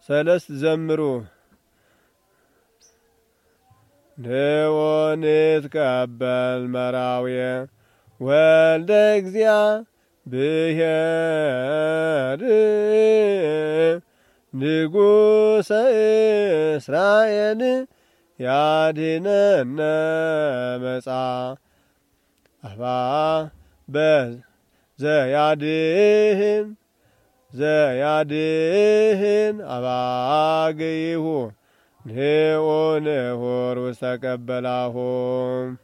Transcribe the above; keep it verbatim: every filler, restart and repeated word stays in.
ሰለስት ዘምሩ ንወንት ቀበል መራውየ ወልደ እግዚአብሔር ንጉሠ እስራኤል ያድኅነነ መጻ አባ በዘያድኅን ዘያድኅን አባግይሁ ንዑ ንሑር ውስተ ቀበላሁ